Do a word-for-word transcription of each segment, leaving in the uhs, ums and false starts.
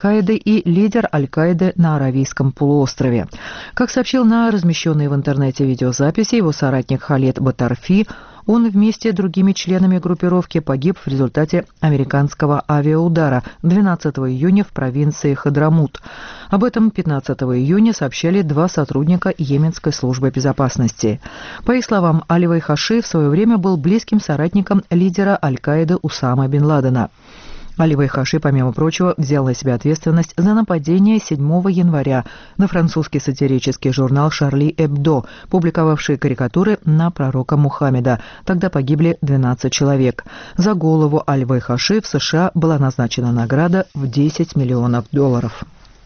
Аль-Каиды и лидер Аль-Каиды на Аравийском полуострове. Как сообщил на размещенной в интернете видеозаписи его соратник Халед Батарфи, он вместе с другими членами группировки погиб в результате американского авиаудара двенадцатого июня в провинции Хадрамут. Об этом пятнадцатого июня сообщали два сотрудника Йеменской службы безопасности. По их словам, Али Вайхаши в свое время был близким соратником лидера Аль-Каиды Усама бен Ладена. Али Вайхаши, помимо прочего, взял на себя ответственность за нападение седьмого января на французский сатирический журнал «Шарли Эбдо», публиковавший карикатуры на пророка Мухаммеда. Тогда погибли двенадцать человек. За голову Али Вайхаши в США была назначена награда в десять миллионов долларов.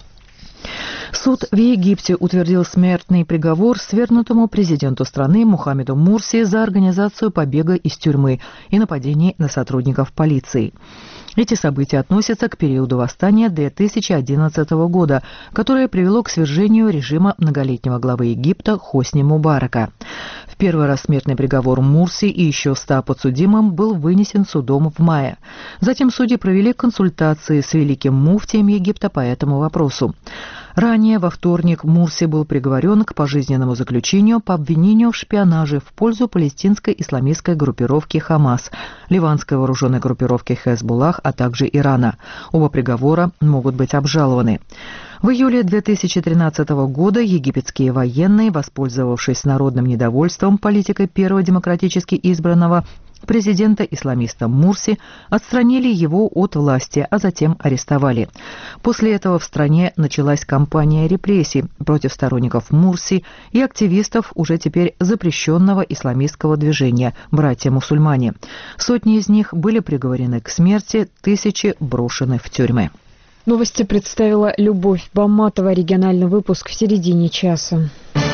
Суд в Египте утвердил смертный приговор свергнутому президенту страны Мухаммеду Мурси за организацию побега из тюрьмы и нападений на сотрудников полиции. Эти события относятся к периоду восстания две тысячи одиннадцатого года, которое привело к свержению режима многолетнего главы Египта Хосни Мубарака. В первый раз смертный приговор Мурси и еще ста подсудимым был вынесен судом в мае. Затем судьи провели консультации с великим муфтием Египта по этому вопросу. Ранее, во вторник, Мурси был приговорен к пожизненному заключению по обвинению в шпионаже в пользу палестинской исламистской группировки «Хамас», ливанской вооруженной группировки «Хезбуллах», а также Ирана. Оба приговора могут быть обжалованы. В июле две тысячи тринадцатого года египетские военные, воспользовавшись народным недовольством политикой первого демократически избранного президента-исламиста Мурси, отстранили его от власти, а затем арестовали. После этого в стране началась кампания репрессий против сторонников Мурси и активистов уже теперь запрещенного исламистского движения «Братья-мусульмане». Сотни из них были приговорены к смерти, тысячи брошены в тюрьмы. Новости представила Любовь Баматова. Региональный выпуск в середине часа.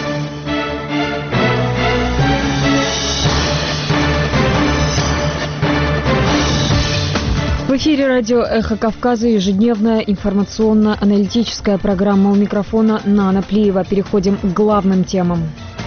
В эфире радио «Эхо Кавказа», ежедневная информационно-аналитическая программа. У микрофона Нана Плиева. Переходим к главным темам.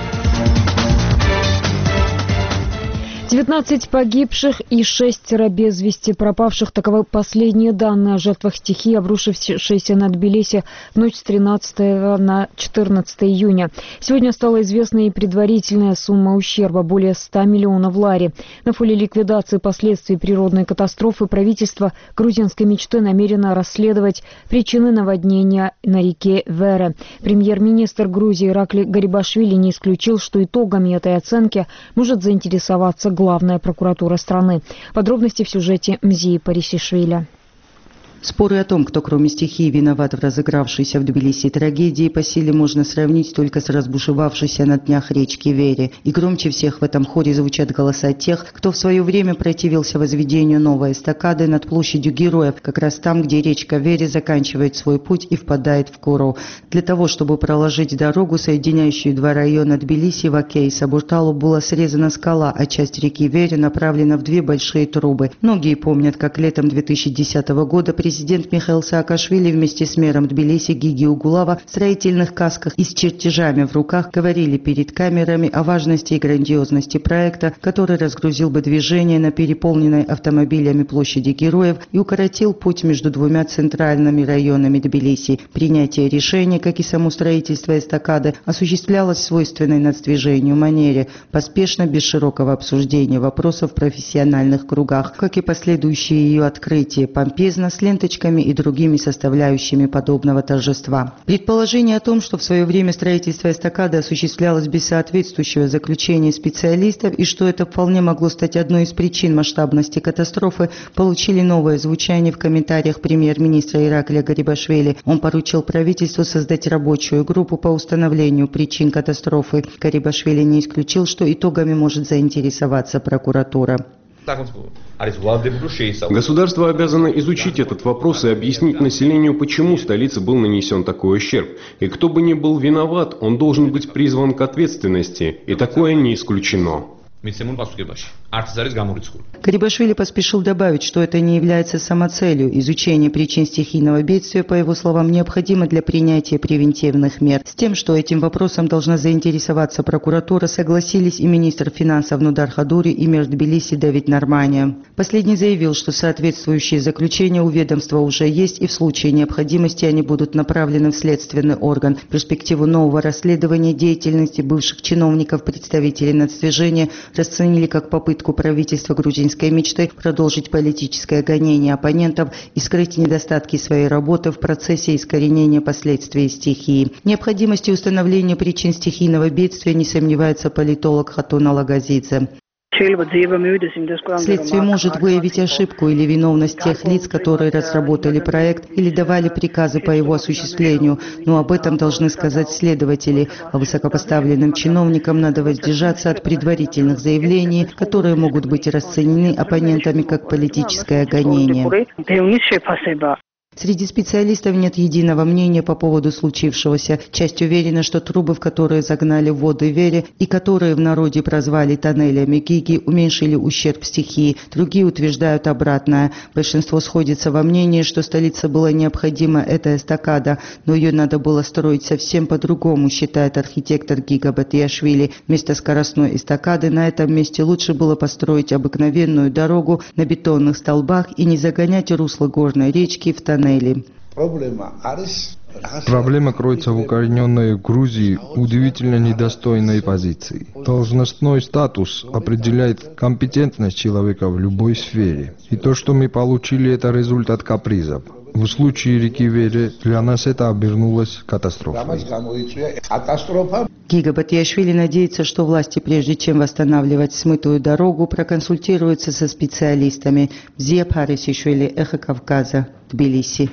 девятнадцать погибших и шестеро без вести пропавших. Таковы последние данные о жертвах стихии, обрушившейся на Тбилиси в ночь с тринадцатого на четырнадцатое июня. Сегодня стала известна и предварительная сумма ущерба – более ста миллионов лари. На фоне ликвидации последствий природной катастрофы правительство грузинской мечты намерено расследовать причины наводнения на реке Вере. Премьер-министр Грузии Иракли Гарибашвили не исключил, что итогами этой оценки может заинтересоваться главная прокуратура страны. Подробности в сюжете Мзии Парисишвили. Споры о том, кто кроме стихии виноват в разыгравшейся в Тбилиси трагедии, по силе можно сравнить только с разбушевавшейся на днях речки Вере. И громче всех в этом хоре звучат голоса тех, кто в свое время противился возведению новой эстакады над площадью Героев, как раз там, где речка Вере заканчивает свой путь и впадает в Куру. Для того, чтобы проложить дорогу, соединяющую два района Тбилиси, Ваке и Сабурталу, была срезана скала, а часть реки Вере направлена в две большие трубы. Многие помнят, как летом две тысячи десятого года президент Президент Михаил Саакашвили вместе с мэром Тбилиси Гиги Угулава в строительных касках и с чертежами в руках говорили перед камерами о важности и грандиозности проекта, который разгрузил бы движение на переполненной автомобилями площади Героев и укоротил путь между двумя центральными районами Тбилиси. Принятие решения, как и само строительство эстакады, осуществлялось в свойственной нацдвижению манере, поспешно, без широкого обсуждения вопросов в профессиональных кругах, как и последующее ее открытие, помпезно, с ленточками и другими составляющими подобного торжества. Предположение о том, что в свое время строительство эстакады осуществлялось без соответствующего заключения специалистов и что это вполне могло стать одной из причин масштабности катастрофы, получили новое звучание в комментариях премьер-министра Иракля Гарибашвили. Он поручил правительству создать рабочую группу по установлению причин катастрофы. Гарибашвили не исключил, что итогами может заинтересоваться прокуратура. Государство обязано изучить этот вопрос и объяснить населению, почему столице был нанесен такой ущерб. И кто бы ни был виноват, он должен быть призван к ответственности, и такое не исключено. Карибашвили поспешил добавить, что это не является самоцелью. Изучение причин стихийного бедствия, по его словам, необходимо для принятия превентивных мер. С тем, что этим вопросом должна заинтересоваться прокуратура, согласились и министр финансов Нудар Хадури, и мэр Тбилиси Давид Нармания. Последний заявил, что соответствующие заключения у ведомства уже есть, и в случае необходимости они будут направлены в следственный орган. Перспективу нового расследования деятельности бывших чиновников представители нацдвижения расценили как попытку правительства грузинской мечты продолжить политическое гонение оппонентов и скрыть недостатки своей работы в процессе искоренения последствий стихии. Необходимости установления причин стихийного бедствия не сомневается политолог Хатун Алагазидзе. Следствие может выявить ошибку или виновность тех лиц, которые разработали проект или давали приказы по его осуществлению, но об этом должны сказать следователи, а высокопоставленным чиновникам надо воздержаться от предварительных заявлений, которые могут быть расценены оппонентами как политическое гонение. Среди специалистов нет единого мнения по поводу случившегося. Часть уверена, что трубы, в которые загнали воды Вере и которые в народе прозвали тоннелями Гиги, уменьшили ущерб стихии. Другие утверждают обратное. Большинство сходится во мнении, что столице было необходима эта эстакада, но ее надо было строить совсем по-другому, считает архитектор Гига Батиашвили. Вместо скоростной эстакады на этом месте лучше было построить обыкновенную дорогу на бетонных столбах и не загонять русло горной речки в тоннель. Проблема кроется в укорененной Грузии удивительно недостойной позиции. Должностной статус определяет компетентность человека в любой сфере. И то, что мы получили, это результат капризов. В случае реки Вере для нас это обернулось катастрофой. Гига Батиашвили надеется, что власти, прежде чем восстанавливать смытую дорогу, проконсультируются со специалистами. Зия Парисишвили, Эхо Кавказа, Тбилиси.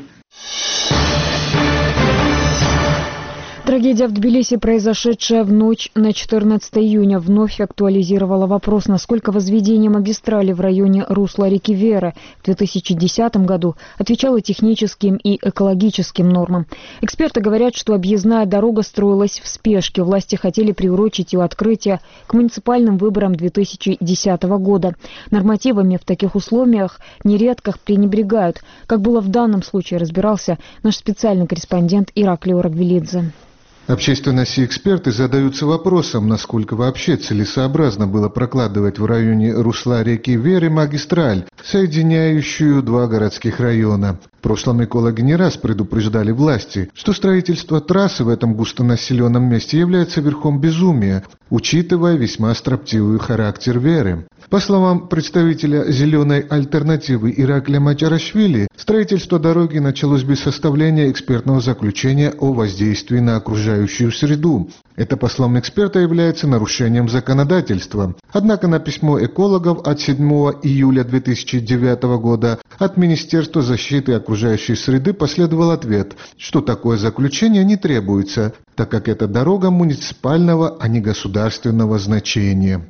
Трагедия в Тбилиси, произошедшая в ночь на четырнадцатое июня, вновь актуализировала вопрос, насколько возведение магистрали в районе русла реки Веры в две тысячи десятом году отвечало техническим и экологическим нормам. Эксперты говорят, что объездная дорога строилась в спешке. Власти хотели приурочить ее открытие к муниципальным выборам две тысячи десятого года. Нормативами в таких условиях нередко пренебрегают. Как было в данном случае, разбирался наш специальный корреспондент Ираклий Орагвелидзе. Общественность и эксперты задаются вопросом, насколько вообще целесообразно было прокладывать в районе русла реки Веры магистраль, соединяющую два городских района. В прошлом экологи не раз предупреждали власти, что строительство трассы в этом густонаселенном месте является верхом безумия, учитывая весьма строптивый характер Веры. По словам представителя «Зеленой альтернативы» Ираклия Мачарашвили, строительство дороги началось без составления экспертного заключения о воздействии на окружающую среду. Это, по словам эксперта, является нарушением законодательства. Однако на письмо экологов от седьмого июля две тысячи девятого года от Министерства защиты окружающей среды последовал ответ, что такое заключение не требуется, так как это дорога муниципального, а не государственного значения.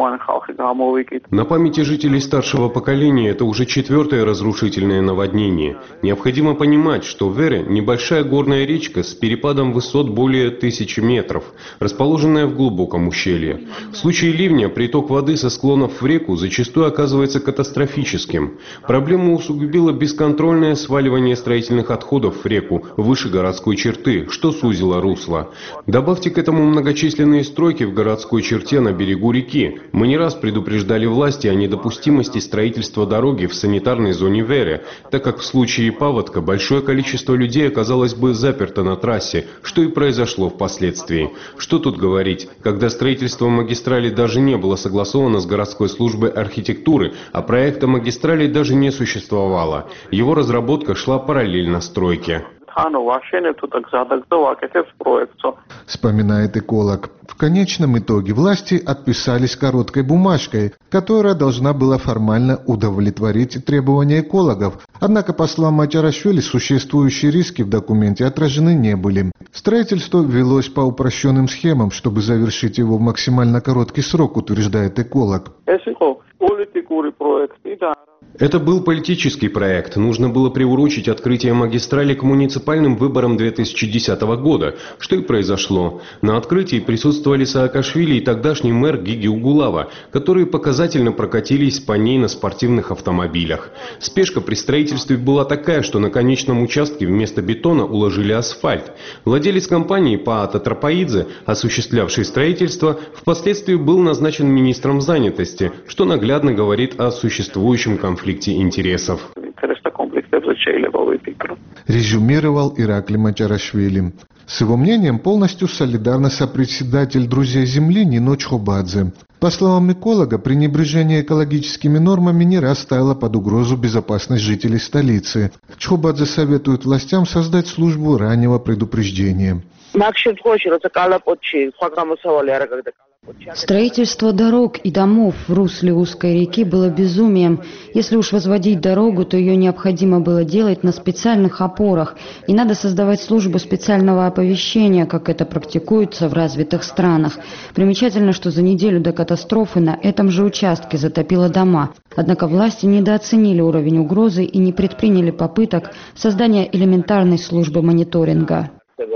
На памяти жителей старшего поколения это уже четвертое разрушительное наводнение. Необходимо понимать, что Вере – небольшая горная речка с перепадом высот более тысячи метров, расположенная в глубоком ущелье. В случае ливня приток воды со склонов в реку зачастую оказывается катастрофическим. Проблему усугубило бесконтрольное сваливание строительных отходов в реку выше городской черты, что сузило русло. Добавьте к этому многочисленные стройки в городской черте на берегу реки. Мы не раз предупреждали власти о недопустимости строительства дороги в санитарной зоне Вере, так как в случае паводка большое количество людей оказалось бы заперто на трассе, что и произошло впоследствии. Что тут говорить, когда строительство магистрали даже не было согласовано с городской службой архитектуры, а проекта магистрали даже не существовало. Его разработка шла параллельно стройке. Вспоминает эколог. В конечном итоге власти отписались короткой бумажкой, которая должна была формально удовлетворить требования экологов. Однако, по словам Мачарашвили, существующие риски в документе отражены не были. Строительство велось по упрощенным схемам, чтобы завершить его в максимально короткий срок, утверждает эколог. Это был политический проект. Нужно было приурочить открытие магистрали к муниципальным выборам две тысячи десятого года, что и произошло. На открытии присутствовали Саакашвили и тогдашний мэр Гиги Угулава, которые показательно прокатились по ней на спортивных автомобилях. Спешка при строительстве была такая, что на конечном участке вместо бетона уложили асфальт. Владелец компании Паата Трапаидзе, осуществлявший строительство, впоследствии был назначен министром занятости, что наглядно говорит о существующем конфликте интересов. Резюмировал Иракли Мачарашвили. С его мнением полностью солидарна сопредседатель «Друзей Земли» Нино Чхобадзе. По словам эколога, пренебрежение экологическими нормами не раз ставило под угрозу безопасность жителей столицы. Чхобадзе советует властям создать службу раннего предупреждения. Строительство дорог и домов в русле узкой реки было безумием. Если уж возводить дорогу, то ее необходимо было делать на специальных опорах. И надо создавать службу специального оповещения, как это практикуется в развитых странах. Примечательно, что за неделю до катастрофы на этом же участке затопило дома. Однако власти недооценили уровень угрозы и не предприняли попыток создания элементарной службы мониторинга.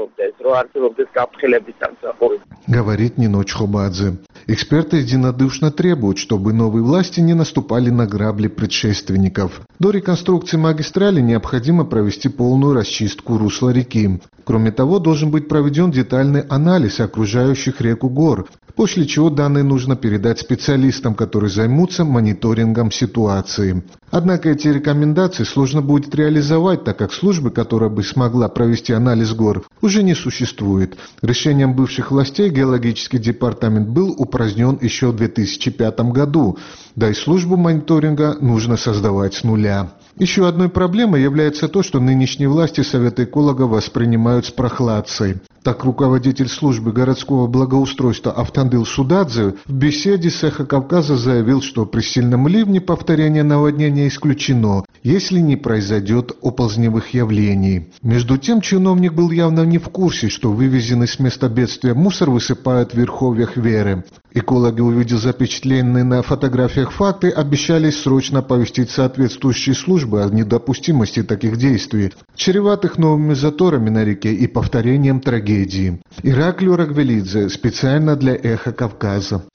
Говорит Нино Чхобадзе. Эксперты единодушно требуют, чтобы новые власти не наступали на грабли предшественников. До реконструкции магистрали необходимо провести полную расчистку русла реки. Кроме того, должен быть проведен детальный анализ окружающих реку гор, после чего данные нужно передать специалистам, которые займутся мониторингом ситуации. Однако эти рекомендации сложно будет реализовать, так как службы, которая бы смогла провести анализ гор, уже не существует. Решением бывших властей геологический департамент был упразднен еще в две тысячи пятом году, да и службу мониторинга нужно создавать с нуля. Еще одной проблемой является то, что нынешние власти Совета экологов воспринимают с прохладцей. Так, руководитель службы городского благоустройства Автандил Судадзе в беседе с «Эхо Кавказа» заявил, что при сильном ливне повторение наводнения исключено, если не произойдет оползневых явлений. Между тем, чиновник был явно не в курсе, что вывезенный с места бедствия мусор высыпают в верховьях Веры. Экологи, увидев запечатленные на фотографиях факты, обещали срочно оповестить соответствующие службы о недопустимости таких действий, чреватых новыми заторами на реке и повторением трагедии. Иракли Урагвелидзе, специально для «Эхо Кавказа».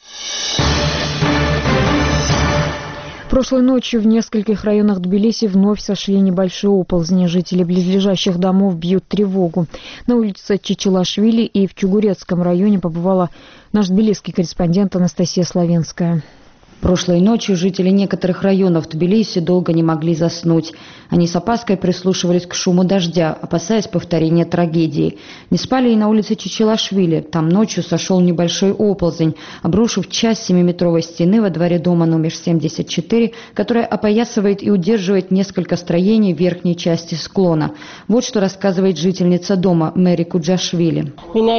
Прошлой ночью в нескольких районах Тбилиси вновь сошли небольшие оползни. Жители близлежащих домов бьют тревогу. На улице Чичилашвили и в Чугурецком районе побывала наш тбилисский корреспондент Анастасия Славенская. Прошлой ночью жители некоторых районов Тбилиси долго не могли заснуть. Они с опаской прислушивались к шуму дождя, опасаясь повторения трагедии. Не спали и на улице Чичилашвили. Там ночью сошел небольшой оползень, обрушив часть семиметровой стены во дворе дома номер семьдесят четыре, которая опоясывает и удерживает несколько строений в верхней части склона. Вот что рассказывает жительница дома Мэри Куджашвили.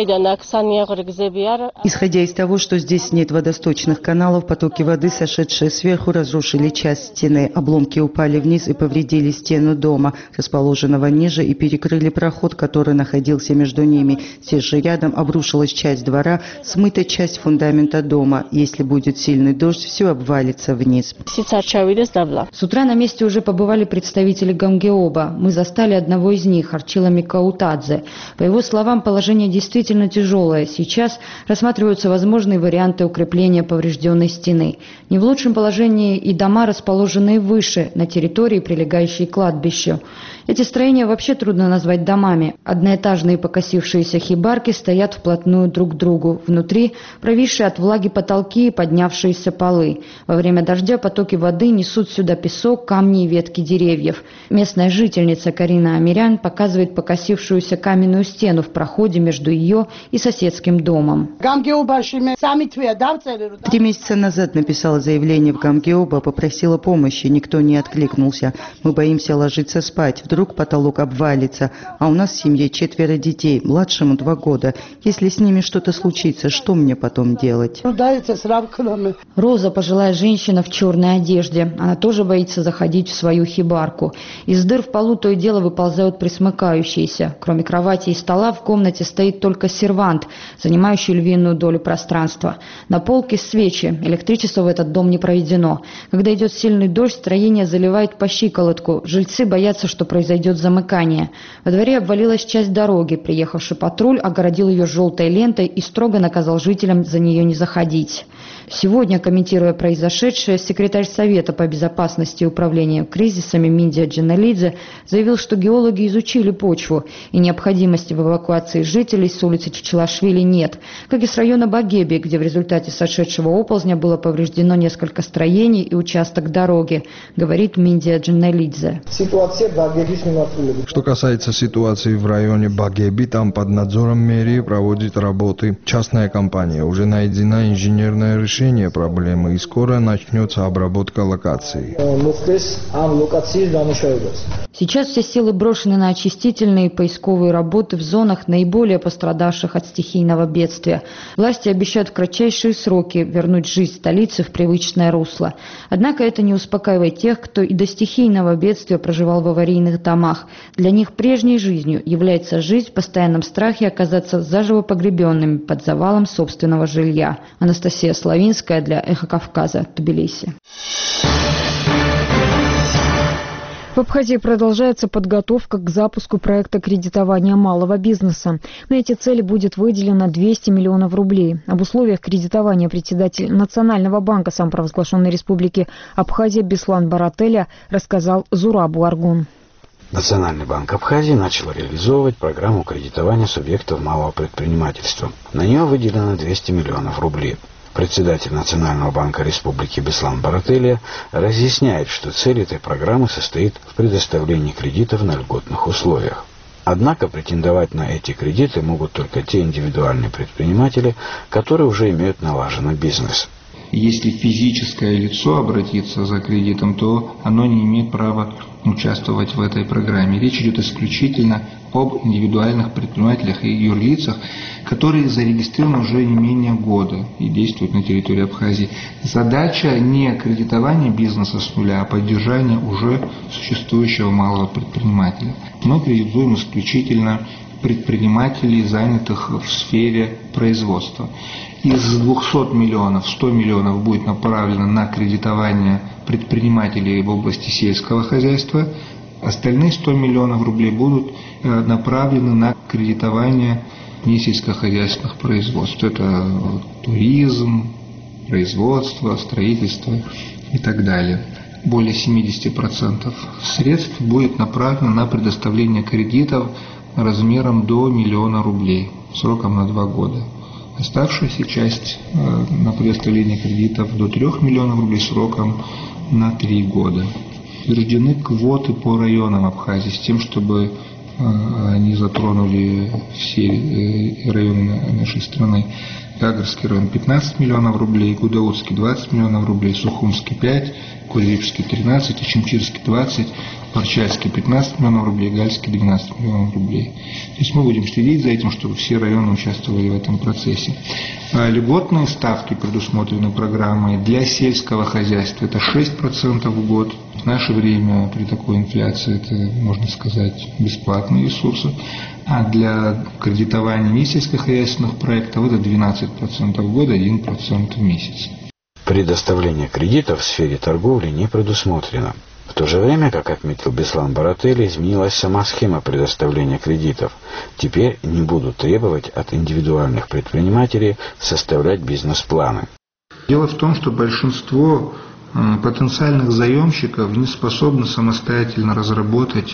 Исходя из того, что здесь нет водосточных каналов, потоки воды, сошедшие сверху, разрушили часть стены. Обломки упали вниз и повредили стену дома, расположенного ниже, и перекрыли проход, который находился между ними. Здесь же рядом обрушилась часть двора, смыта часть фундамента дома. Если будет сильный дождь, все обвалится вниз. С утра на месте уже побывали представители Гамгеоба. Мы застали одного из них, Арчила Микаутадзе. По его словам, положение действительно тяжелое. Сейчас рассматриваются возможные варианты укрепления поврежденной стены. Не в лучшем положении и дома, расположенные выше, на территории, прилегающей к кладбищу. Эти строения вообще трудно назвать домами. Одноэтажные покосившиеся хибарки стоят вплотную друг к другу. Внутри провисшие от влаги потолки и поднявшиеся полы. Во время дождя потоки воды несут сюда песок, камни и ветки деревьев. Местная жительница Карина Амирян показывает покосившуюся каменную стену в проходе между ее и соседским домом. Три месяца назад написала заявление в Гамгеоба, попросила помощи, никто не откликнулся. Мы боимся ложиться спать. Вдруг вдруг потолок обвалится, а у нас в семье четверо детей, младшему два года. Если с ними что-то случится, что мне потом делать? Роза – пожилая женщина в черной одежде. Она тоже боится заходить в свою хибарку. Из дыр в полу то и дело выползают присмыкающиеся. Кроме кровати и стола в комнате стоит только сервант, занимающий львиную долю пространства. На полке свечи. Электричество в этот дом не проведено. Когда идет сильный дождь, строение заливает по щиколотку. Жильцы боятся, что произойдет замыкание. Во дворе обвалилась часть дороги. Приехавший патруль огородил ее желтой лентой и строго наказал жителям за нее не заходить. Сегодня, комментируя произошедшее, секретарь Совета по безопасности и управлению кризисами Миндия Джанелидзе заявил, что геологи изучили почву и необходимости в эвакуации жителей с улицы Чичилашвили нет, как и с района Багеби, где в результате сошедшего оползня было повреждено несколько строений и участок дороги, говорит Миндия Джанелидзе. Что касается ситуации в районе Багеби, там под надзором мэрии проводит работы частная компания. Уже найдено инженерное решение проблемы, и скоро начнется обработка локаций. Сейчас все силы брошены на очистительные и поисковые работы в зонах, наиболее пострадавших от стихийного бедствия. Власти обещают в кратчайшие сроки вернуть жизнь столицы в привычное русло. Однако это не успокаивает тех, кто и до стихийного бедствия проживал в аварийных домах. Для них прежней жизнью является жизнь в постоянном страхе оказаться заживо погребенными под завалом собственного жилья. Анастасия Славинская для «Эхо Кавказа», Тбилиси. В Абхазии продолжается подготовка к запуску проекта кредитования малого бизнеса. На эти цели будет выделено двести миллионов рублей. Об условиях кредитования председатель Национального банка самопровозглашенной республики Абхазия Беслан Барателя рассказал Зурабу Аргун. Национальный банк Абхазии начал реализовывать программу кредитования субъектов малого предпринимательства. На нее выделено двести миллионов рублей. Председатель Национального банка Республики Беслан Барателия разъясняет, что цель этой программы состоит в предоставлении кредитов на льготных условиях. Однако претендовать на эти кредиты могут только те индивидуальные предприниматели, которые уже имеют налаженный бизнес. Если физическое лицо обратится за кредитом, то оно не имеет права участвовать в этой программе. Речь идет исключительно об индивидуальных предпринимателях и юрлицах, которые зарегистрированы уже не менее года и действуют на территории Абхазии. Задача не кредитование бизнеса с нуля, а поддержание уже существующего малого предпринимателя. Мы кредитуем исключительно предпринимателей, занятых в сфере производства. Из двухсот миллионов сто миллионов будет направлено на кредитование предпринимателей в области сельского хозяйства, остальные сто миллионов рублей будут направлены на кредитование несельскохозяйственных производств. Это туризм, производство, строительство и так далее. Более семьдесят процентов средств будет направлено на предоставление кредитов размером до миллиона рублей, сроком на два года. Оставшаяся часть э, на предоставление кредитов до трех миллионов рублей сроком на три года. Утверждены квоты по районам Абхазии с тем, чтобы э, они затронули все э, районы нашей страны. Гагрский район пятнадцать миллионов рублей, Гудаутский двадцать миллионов рублей, Сухумский пять, Курильский тринадцать, Ичимчирский двадцать, Парчальский пятнадцать миллионов рублей, Гальский двенадцать миллионов рублей. То есть мы будем следить за этим, чтобы все районы участвовали в этом процессе. Льготные ставки предусмотрены программой для сельского хозяйства. Это шесть процентов в год. В наше время при такой инфляции это, можно сказать, бесплатные ресурсы. А для кредитования несельскохозяйственных проектов это двенадцать процентов в год, один процент в месяц. Предоставление кредитов в сфере торговли не предусмотрено. В то же время, как отметил Беслан Барателя, изменилась сама схема предоставления кредитов. Теперь не будут требовать от индивидуальных предпринимателей составлять бизнес-планы. Дело в том, что большинство потенциальных заемщиков не способны самостоятельно разработать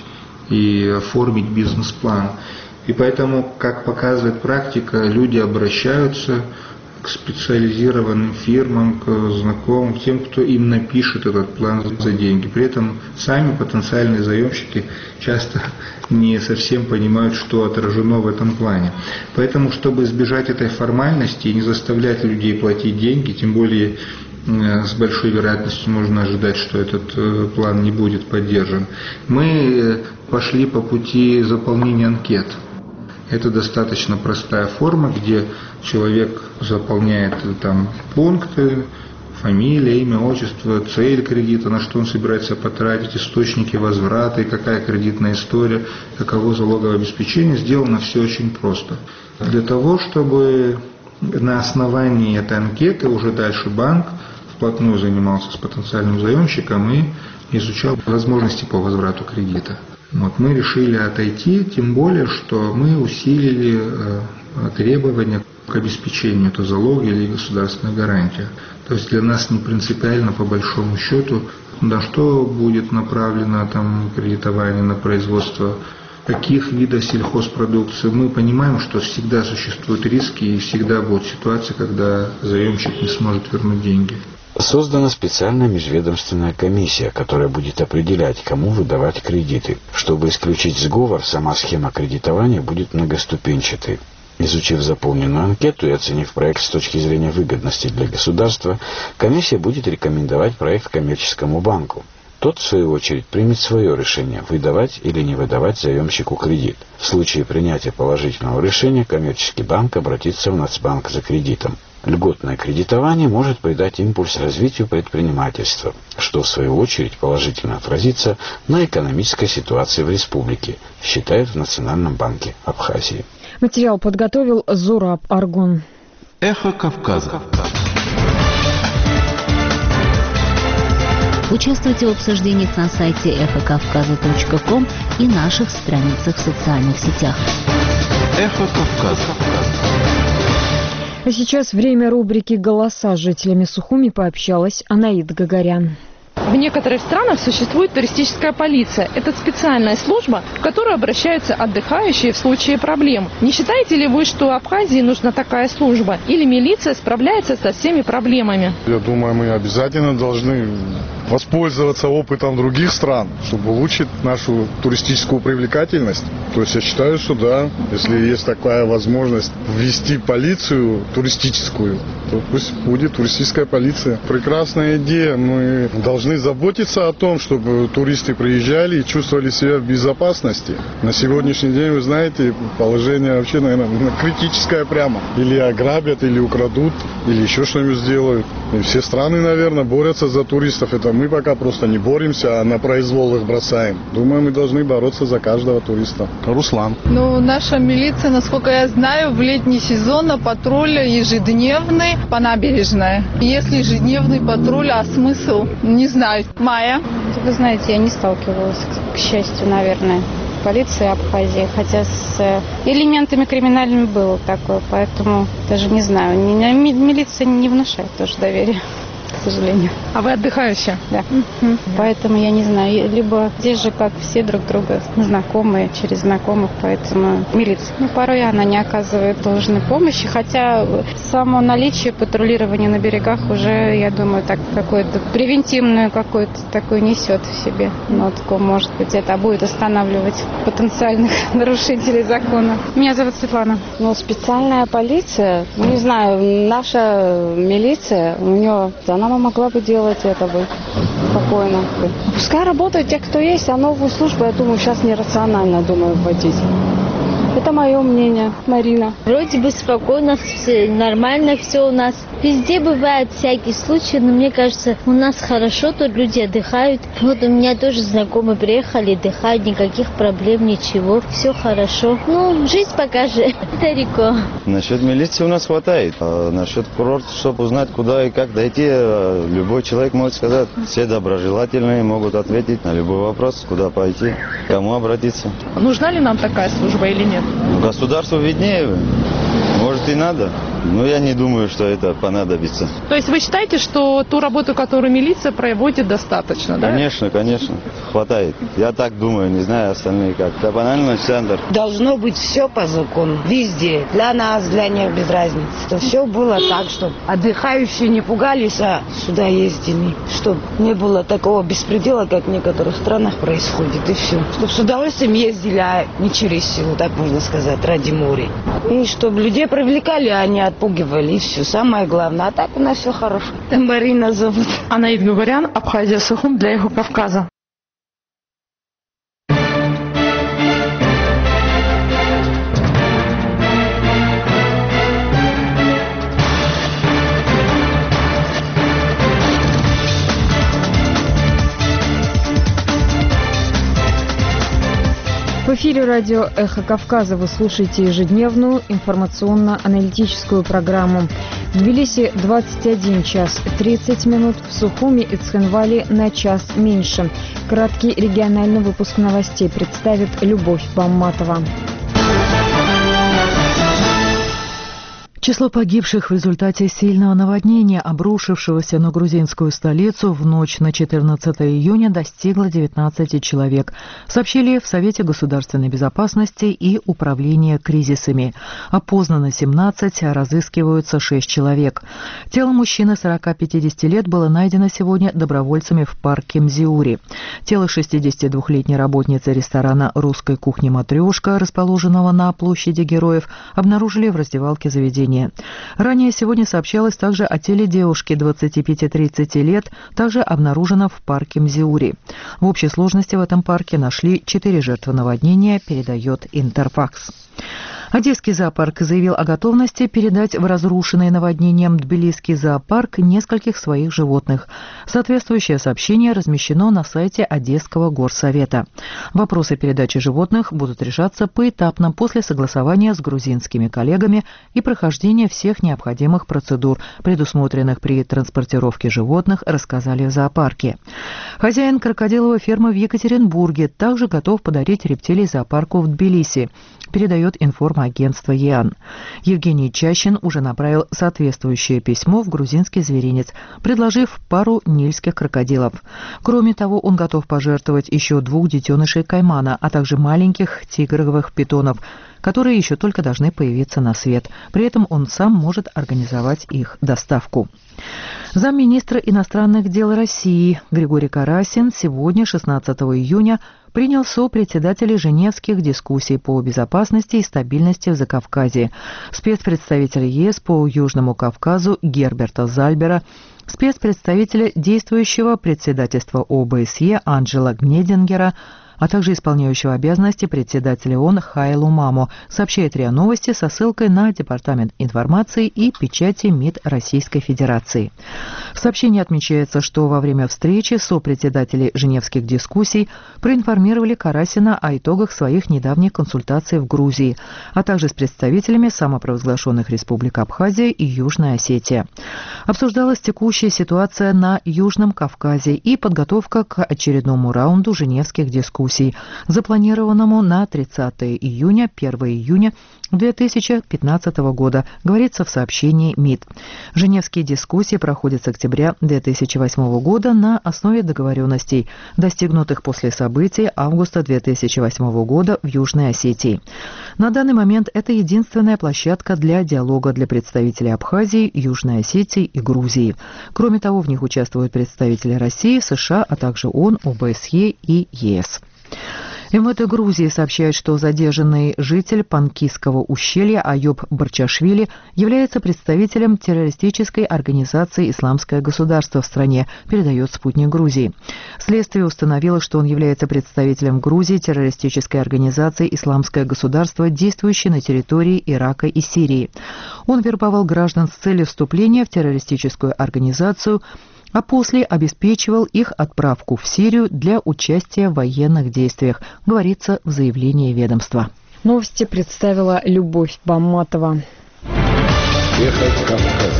и оформить бизнес-план. И поэтому, как показывает практика, люди обращаются к специализированным фирмам, к знакомым, к тем, кто им напишет этот план за деньги. При этом сами потенциальные заемщики часто не совсем понимают, что отражено в этом плане. Поэтому, чтобы избежать этой формальности и не заставлять людей платить деньги, тем более с большой вероятностью можно ожидать, что этот план не будет поддержан, мы пошли по пути заполнения анкет. Это достаточно простая форма, где человек заполняет там пункты, фамилия, имя, отчество, цель кредита, на что он собирается потратить, источники возврата и какая кредитная история, каково залоговое обеспечение. Сделано все очень просто. Для того, чтобы на основании этой анкеты уже дальше банк вплотную занимался с потенциальным заемщиком и изучал возможности по возврату кредита. Вот мы решили отойти, тем более, что мы усилили э, требования к обеспечению, это залог или государственная гарантия. То есть для нас не принципиально по большому счету, на что будет направлено там кредитование, на производство каких видов сельхозпродукции. Мы понимаем, что всегда существуют риски и всегда будет ситуация, когда заемщик не сможет вернуть деньги. Создана специальная межведомственная комиссия, которая будет определять, кому выдавать кредиты. Чтобы исключить сговор, сама схема кредитования будет многоступенчатой. Изучив заполненную анкету и оценив проект с точки зрения выгодности для государства, комиссия будет рекомендовать проект коммерческому банку. Тот, в свою очередь, примет свое решение, выдавать или не выдавать заемщику кредит. В случае принятия положительного решения коммерческий банк обратится в Нацбанк за кредитом. Льготное кредитование может придать импульс развитию предпринимательства, что в свою очередь положительно отразится на экономической ситуации в республике, считают в Национальном банке Абхазии. Материал подготовил Зураб Аргун. Эхо Кавказа. Участвуйте в обсуждениях на сайте эхо кавказа точка ком и наших страницах в социальных сетях. Эхо Кавказа. А сейчас время рубрики «Голоса». С жителями Сухуми пообщалась Анаид Гагарян. В некоторых странах существует туристическая полиция. Это специальная служба, в которую обращаются отдыхающие в случае проблем. Не считаете ли вы, что Абхазии нужна такая служба? Или милиция справляется со всеми проблемами? Я думаю, мы обязательно должны воспользоваться опытом других стран, чтобы улучшить нашу туристическую привлекательность. То есть я считаю, что да, если есть такая возможность ввести полицию туристическую, то пусть будет туристическая полиция. Прекрасная идея. Мы должны заботиться о том, чтобы туристы приезжали и чувствовали себя в безопасности. На сегодняшний день, вы знаете, положение вообще, наверное, критическое прямо. Или ограбят, или украдут, или еще что-нибудь сделают. И все страны, наверное, борются за туристов. Это мы пока просто не боремся, а на произвол их бросаем. Думаю, мы должны бороться за каждого туриста. Руслан. Ну, наша милиция, насколько я знаю, в летний сезон патруль ежедневный по набережной. Если ежедневный патруль, а смысл? Не знаю. Майя? Вы знаете, я не сталкивалась, к счастью, наверное, полиции Абхазии, хотя с элементами криминальными было такое, поэтому даже не знаю. Милиция не внушает тоже доверия, к сожалению. А вы отдыхающая? Да. Mm-hmm. Поэтому я не знаю. Либо здесь же, как все друг друга знакомые, через знакомых, поэтому милиция. Ну, порой она не оказывает должной помощи, хотя само наличие патрулирования на берегах уже, я думаю, так какое-то превентивную какое-то такое несет в себе нотку. Может быть, это будет останавливать потенциальных нарушителей закона. Меня зовут Светлана. Ну, специальная полиция, не знаю, наша милиция, у нее, она могла бы делать это бы спокойно. Пускай работают те, кто есть, а новую службу, я думаю, сейчас нерационально, думаю, вводить. Это мое мнение, Марина. Вроде бы спокойно, все, нормально все у нас. Везде бывают всякие случаи, но мне кажется, у нас хорошо, тут люди отдыхают. Вот у меня тоже знакомые приехали, отдыхают, никаких проблем, ничего, все хорошо. Ну, жизнь покажет далеко. Насчет милиции у нас хватает. А насчет курорта, чтобы узнать, куда и как дойти, любой человек может сказать. Все доброжелательные могут ответить на любой вопрос, куда пойти, к кому обратиться. Нужна ли нам такая служба или нет? Государству виднее, может и надо, но я не думаю, что это понадобится. То есть вы считаете, что ту работу, которую милиция проводит, достаточно, да? Конечно, конечно, хватает. Я так думаю, не знаю остальные как. Региональный центр. Должно быть все по закону, везде. Для нас, для них без разницы. Что все было так, чтобы отдыхающие не пугались, а сюда ездили. Чтобы не было такого беспредела, как в некоторых странах происходит, и все. Чтобы с удовольствием ездили, а не через силу, так можно сказать, ради моря. И чтобы людей привлекали, а не отпугивали, и все. Самое главное. А так у нас все хорошо. Марина зовут. Анаид Гагарян, Абхазия, Сухум для Эхо Кавказа. эфире радио «Эхо Кавказа». Вы слушаете ежедневную информационно-аналитическую программу. В Тбилиси двадцать один час тридцать минут, в Сухуми и Цхинвале на час меньше. Краткий региональный выпуск новостей представит Любовь Бамматова. Число погибших в результате сильного наводнения, обрушившегося на грузинскую столицу в ночь на четырнадцатое июня, достигло девятнадцати человек, сообщили в Совете государственной безопасности и Управления кризисами. Опознано семнадцать, а разыскиваются шесть человек. Тело мужчины сорока-пятидесяти лет было найдено сегодня добровольцами в парке Мзиури. Тело шестидесятидвухлетней работницы ресторана русской кухни «Матрешка», расположенного на площади Героев, обнаружили в раздевалке заведения. Ранее сегодня сообщалось также о теле девушки двадцати пяти-тридцати лет, также обнаружено в парке Мзиури. В общей сложности в этом парке нашли четыре жертвы наводнения, передает Интерфакс. Одесский зоопарк заявил о готовности передать в разрушенный наводнением Тбилисский зоопарк нескольких своих животных. Соответствующее сообщение размещено на сайте Одесского горсовета. Вопросы передачи животных будут решаться поэтапно после согласования с грузинскими коллегами и прохождения всех необходимых процедур, предусмотренных при транспортировке животных, рассказали в зоопарке. Хозяин крокодиловой фермы в Екатеринбурге также готов подарить рептилий зоопарку в Тбилиси, передает информагентство ЕАН. Евгений Чащин уже направил соответствующее письмо в грузинский зверинец, предложив пару нильских крокодилов. Кроме того, он готов пожертвовать еще двух детенышей каймана, а также маленьких тигровых питонов, которые еще только должны появиться на свет. При этом он сам может организовать их доставку. Замминистра иностранных дел России Григорий Карасин сегодня, шестнадцатого июня, принял сопредседателей Женевских дискуссий по безопасности и стабильности в Закавказье, спецпредставителя ЕС по Южному Кавказу Герберта Зальбера, спецпредставителя действующего председательства ОБСЕ Анджела Гнедингера, а также исполняющего обязанности председателя ООН Хайлу Маму, сообщает РИА Новости со ссылкой на Департамент информации и печати МИД Российской Федерации. В сообщении отмечается, что во время встречи сопредседатели Женевских дискуссий проинформировали Карасина о итогах своих недавних консультаций в Грузии, а также с представителями самопровозглашенных республик Абхазия и Южная Осетия. Обсуждалась текущая ситуация на Южном Кавказе и подготовка к очередному раунду Женевских дискуссий, запланированному на тридцатое июня — первого июня две тысячи пятнадцатого года, говорится в сообщении МИД. Женевские дискуссии проходят с октября две тысячи восьмого года на основе договоренностей, достигнутых после событий августа две тысячи восьмого года в Южной Осетии. На данный момент это единственная площадка для диалога для представителей Абхазии, Южной Осетии и Грузии. Кроме того, в них участвуют представители России, США, а также ООН, ОБСЕ и ЕС. МВД Грузии сообщает, что задержанный житель Панкисского ущелья Айоб Барчашвили является представителем террористической организации «Исламское государство» в стране, передает «Спутник Грузии». Следствие установило, что он является представителем Грузии террористической организации «Исламское государство», действующей на территории Ирака и Сирии. Он вербовал граждан с целью вступления в террористическую организацию, а после обеспечивал их отправку в Сирию для участия в военных действиях, говорится в заявлении ведомства. Новости представила Любовь Бамматова. Эхо Кавказа.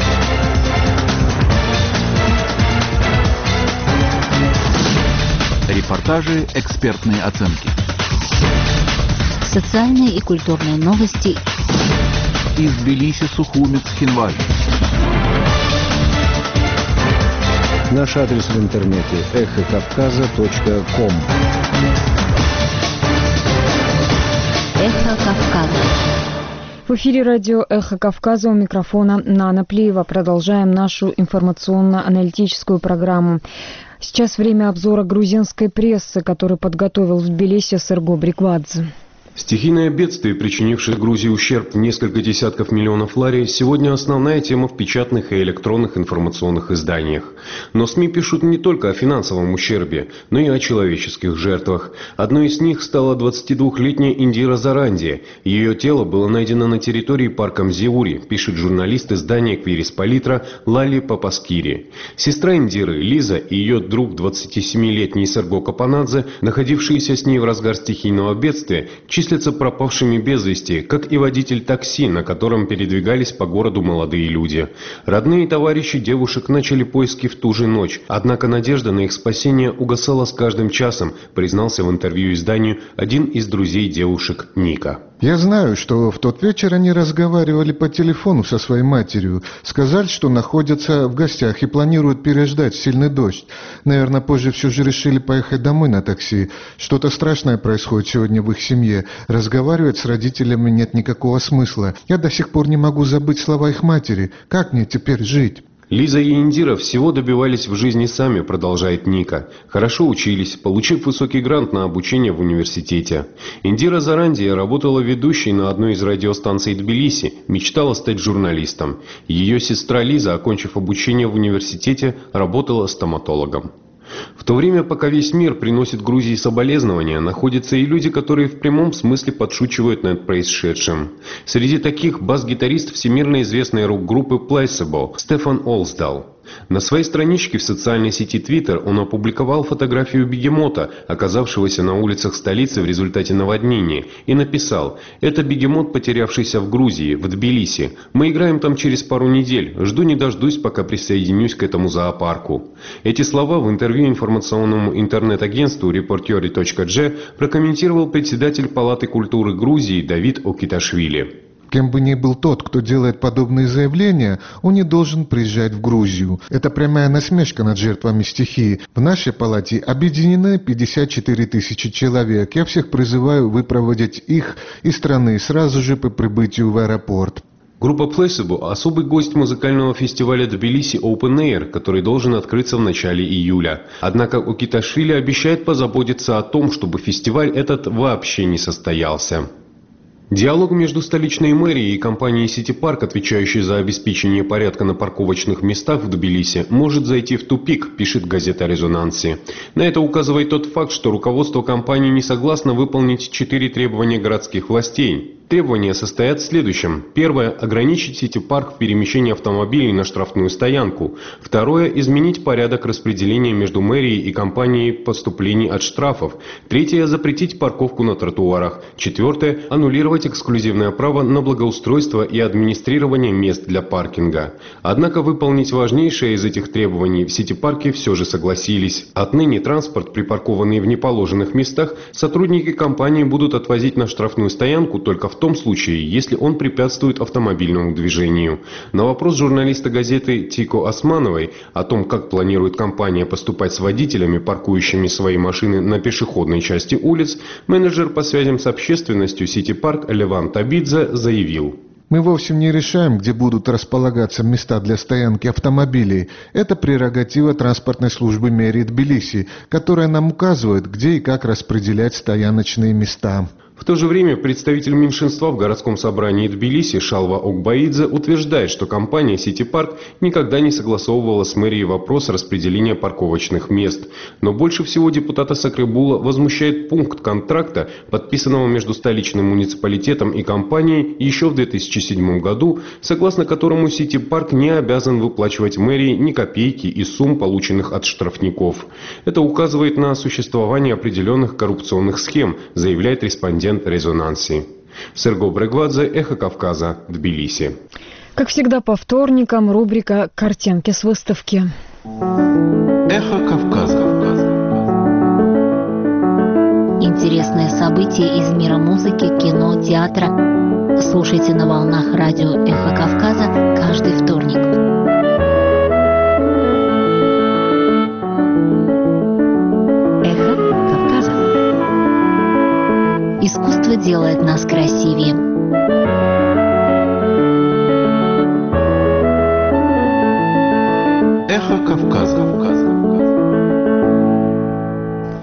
Репортажи, экспертные оценки. Социальные и культурные новости. Из Тбилиси, Сухуми, Цхинвали. Наш адрес в интернете эхо кавказа точка ком. Эхо Кавказа. В эфире радио «Эхо Кавказа», у микрофона Нана Плиева. Продолжаем нашу информационно-аналитическую программу. Сейчас время обзора грузинской прессы, который подготовил в Тбилиси Сырго Бриквадзе. Стихийное бедствие, причинившее Грузии ущерб в несколько десятков миллионов лари, сегодня основная тема в печатных и электронных информационных изданиях. Но СМИ пишут не только о финансовом ущербе, но и о человеческих жертвах. Одной из них стала двадцатидвухлетняя Индира Заранди. Ее тело было найдено на территории парка Мзиури, пишет журналист издания «Квирис Политра» Лали Папаскири. Сестра Индиры, Лиза, и ее друг двадцатисемилетний Серго Капанадзе, находившиеся с ней в разгар стихийного бедствия, числятся пропавшими без вести, как и водитель такси, на котором передвигались по городу молодые люди. Родные и товарищи девушек начали поиски в ту же ночь, однако надежда на их спасение угасала с каждым часом, признался в интервью изданию один из друзей девушек Ника. Я знаю, что в тот вечер они разговаривали по телефону со своей матерью, сказали, что находятся в гостях и планируют переждать сильный дождь. Наверное, позже все же решили поехать домой на такси. Что-то страшное происходит сегодня в их семье. Разговаривать с родителями нет никакого смысла. Я до сих пор не могу забыть слова их матери. Как мне теперь жить? Лиза и Индира всего добивались в жизни сами, продолжает Ника. Хорошо учились, получив высокий грант на обучение в университете. Индира Заранди работала ведущей на одной из радиостанций Тбилиси, мечтала стать журналистом. Ее сестра Лиза, окончив обучение в университете, работала стоматологом. В то время, пока весь мир приносит Грузии соболезнования, находятся и люди, которые в прямом смысле подшучивают над происшедшим. Среди таких бас-гитарист всемирно известной рок-группы Placebo Стефан Олсдал. На своей страничке в социальной сети Twitter он опубликовал фотографию бегемота, оказавшегося на улицах столицы в результате наводнения, и написал: «Это бегемот, потерявшийся в Грузии, в Тбилиси. Мы играем там через пару недель. Жду не дождусь, пока присоединюсь к этому зоопарку». Эти слова в интервью информационному интернет-агентству репортери точка джи прокомментировал председатель Палаты культуры Грузии Давид Окиташвили. Кем бы ни был тот, кто делает подобные заявления, он не должен приезжать в Грузию. Это прямая насмешка над жертвами стихии. В нашей палате объединены пятьдесят четыре тысячи человек. Я всех призываю выпроводить их из страны сразу же по прибытию в аэропорт. Группа Placebo – особый гость музыкального фестиваля Тбилиси Open Air, который должен открыться в начале июля. Однако Окиташвили обещает позаботиться о том, чтобы фестиваль этот вообще не состоялся. Диалог между столичной мэрией и компанией City Park, отвечающей за обеспечение порядка на парковочных местах в Тбилиси, может зайти в тупик, пишет газета «Резонанси». На это указывает тот факт, что руководство компании не согласно выполнить четыре требования городских властей. Требования состоят в следующем. Первое – ограничить City Park в перемещении автомобилей на штрафную стоянку. Второе – изменить порядок распределения между мэрией и компанией поступлений от штрафов. Третье – запретить парковку на тротуарах. Четвертое – аннулировать эксклюзивное право на благоустройство и администрирование мест для паркинга. Однако выполнить важнейшее из этих требований в City Park все же согласились. Отныне транспорт, припаркованный в неположенных местах, сотрудники компании будут отвозить на штрафную стоянку только в В том случае, если он препятствует автомобильному движению. На вопрос журналиста газеты Тико Османовой о том, как планирует компания поступать с водителями, паркующими свои машины на пешеходной части улиц, менеджер по связям с общественностью City Park Леван Табидзе заявил: «Мы вовсе не решаем, где будут располагаться места для стоянки автомобилей. Это прерогатива транспортной службы мэрии Тбилиси, которая нам указывает, где и как распределять стояночные места». В то же время представитель меньшинства в городском собрании Тбилиси Шалва Окбаидзе утверждает, что компания City Park никогда не согласовывала с мэрией вопрос распределения парковочных мест. Но больше всего депутата Сакребула возмущает пункт контракта, подписанного между столичным муниципалитетом и компанией еще в две тысячи седьмом году, согласно которому City Park не обязан выплачивать мэрии ни копейки из сумм, полученных от штрафников. Это указывает на существование определенных коррупционных схем, заявляет респондент «Резонанси». Серго Брегвадзе, Эхо Кавказа, Тбилиси. Как всегда по вторникам рубрика «Картинки с выставки». Эхо Кавказа. Интересные события из мира музыки, кино, театра. Слушайте на волнах радио «Эхо Кавказа» каждый вторник. Искусство делает нас красивее. Эхо Кавказа.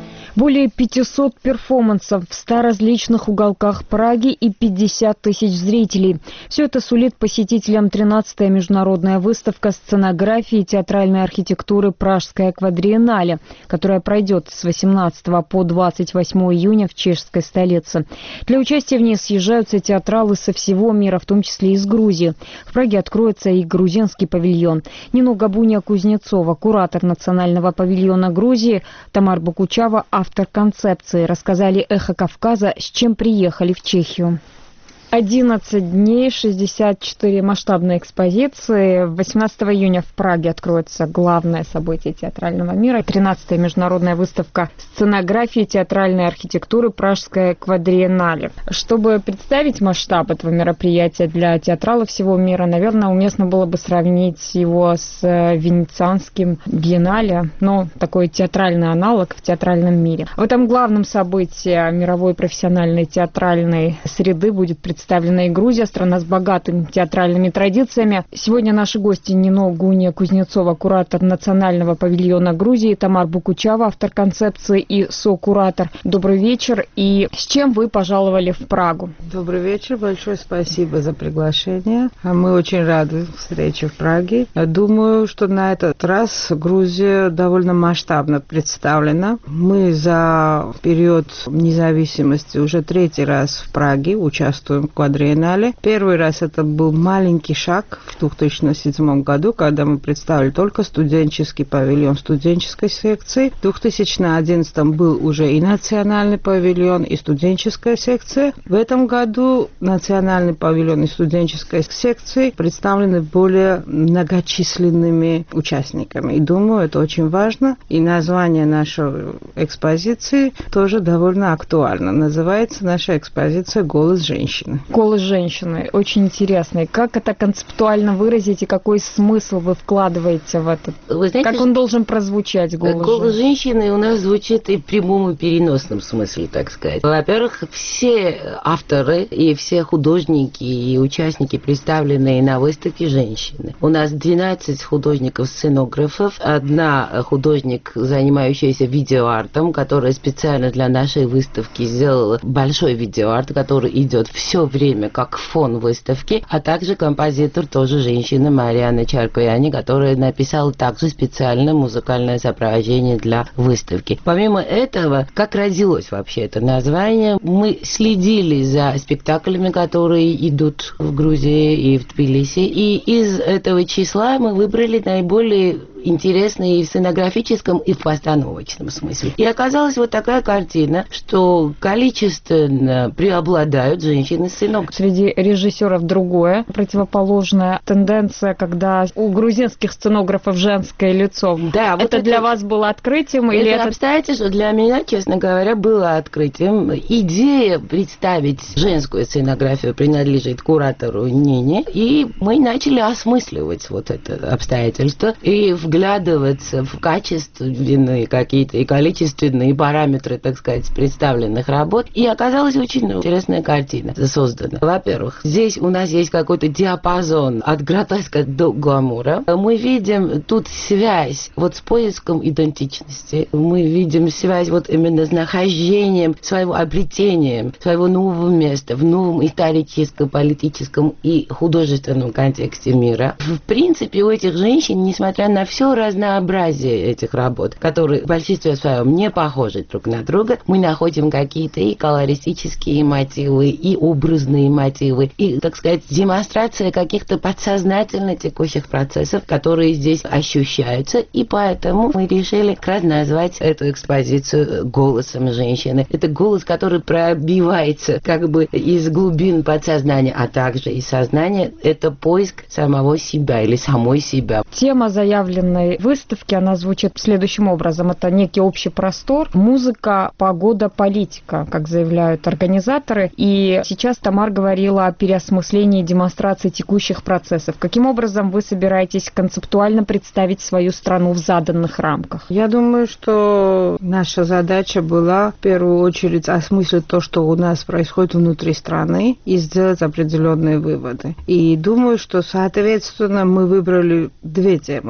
Более пятисот перформансов в ста различных уголках Праги и пятьдесят тысяч зрителей. Все это сулит посетителям тринадцатая международная выставка сценографии и театральной архитектуры «Пражская квадриеннале», которая пройдет с восемнадцатого по двадцать восьмое июня в чешской столице. Для участия в ней съезжаются театралы со всего мира, в том числе из Грузии. В Праге откроется и грузинский павильон. Нину Габуня-Кузнецова, куратор национального павильона Грузии, Тамар Букучава, автор концепции, рассказали «Эхо Кавказа», с чем приехали в Чехию. одиннадцать дней, шестьдесят четыре масштабные экспозиции. восемнадцатого июня в Праге откроется главное событие театрального мира. тринадцатая международная выставка сценографии и театральной архитектуры «Пражская квадриеннале». Чтобы представить масштаб этого мероприятия для театралов всего мира, наверное, уместно было бы сравнить его с Венецианским биеннале, но такой театральный аналог в театральном мире. В этом главном событии мировой профессиональной театральной среды будет представлена Представлена и Грузия, страна с богатыми театральными традициями. Сегодня наши гости Нино Гуня-Кузнецова, куратор национального павильона Грузии, Тамар Букучава, автор концепции и со-куратор. Добрый вечер. И с чем вы пожаловали в Прагу? Добрый вечер. Большое спасибо за приглашение. Мы очень рады встрече в Праге. Думаю, что на этот раз Грузия довольно масштабно представлена. Мы за период независимости уже третий раз в Праге участвуем в квадриеннале. Первый раз это был маленький шаг в две тысячи седьмом году, когда мы представили только студенческий павильон студенческой секции. В две тысячи одиннадцатом был уже и национальный павильон, и студенческая секция. В этом году национальный павильон и студенческая секции представлены более многочисленными участниками. И думаю, это очень важно. И название нашей экспозиции тоже довольно актуально. Называется наша экспозиция «Голос женщины». Голос женщины. Очень интересный. Как это концептуально выразить и какой смысл вы вкладываете в это? Вы знаете, как он должен прозвучать, голос, голос женщины? женщины у нас звучит и в прямом и переносном смысле, так сказать. Во-первых, все авторы и все художники и участники, представленные на выставке, женщины. У нас двенадцать художников-сценографов, одна художник, занимающаяся видеоартом, которая специально для нашей выставки сделала большой видеоарт, который идет все время как фон выставки, а также композитор, тоже женщина, Марианна Чаркояни, которая написала также специальное музыкальное сопровождение для выставки. Помимо этого, как родилось вообще это название, мы следили за спектаклями, которые идут в Грузии и в Тбилиси, и из этого числа мы выбрали наиболее интересные и в сценографическом, и в постановочном смысле. И оказалась вот такая картина, что количественно преобладают женщины-сценографы. Среди режиссеров другое, противоположная тенденция, когда у грузинских сценографов женское лицо. Да, вот это, это для вас было открытием? Это или это обстоятельство для меня, честно говоря, было открытием. Идея представить женскую сценографию принадлежит куратору Нине, и мы начали осмысливать вот это обстоятельство и вглядываться в качественные какие-то и количественные параметры, так сказать, представленных работ. И оказалась очень интересная картина создана. Во-первых, здесь у нас есть какой-то диапазон от гротеска до гламура. Мы видим тут связь вот с поиском идентичности. Мы видим связь вот именно с нахождением своего обретением, своего нового места в новом историческом, политическом и художественном контексте мира. В принципе, у этих женщин, несмотря на все разнообразие этих работ, которые в большинстве своем не похожи друг на друга, мы находим какие-то и колористические мотивы, и образные мотивы, и, так сказать, демонстрация каких-то подсознательно текущих процессов, которые здесь ощущаются, и поэтому мы решили как раз назвать эту экспозицию «Голосом женщины». Это голос, который пробивается как бы из глубин подсознания, а также из сознания. Это поиск самого себя или самой себя. Тема заявленной выставки, она звучит следующим образом. Это некий общий простор, музыка, погода, политика, как заявляют организаторы. И сейчас Тамар говорила о переосмыслении и демонстрации текущих процессов. Каким образом вы собираетесь концептуально представить свою страну в заданных рамках? Я думаю, что наша задача была в первую очередь осмыслить то, что у нас происходит внутри страны, и сделать определенные выводы. И думаю, что, соответственно, мы выбрали две темы – политика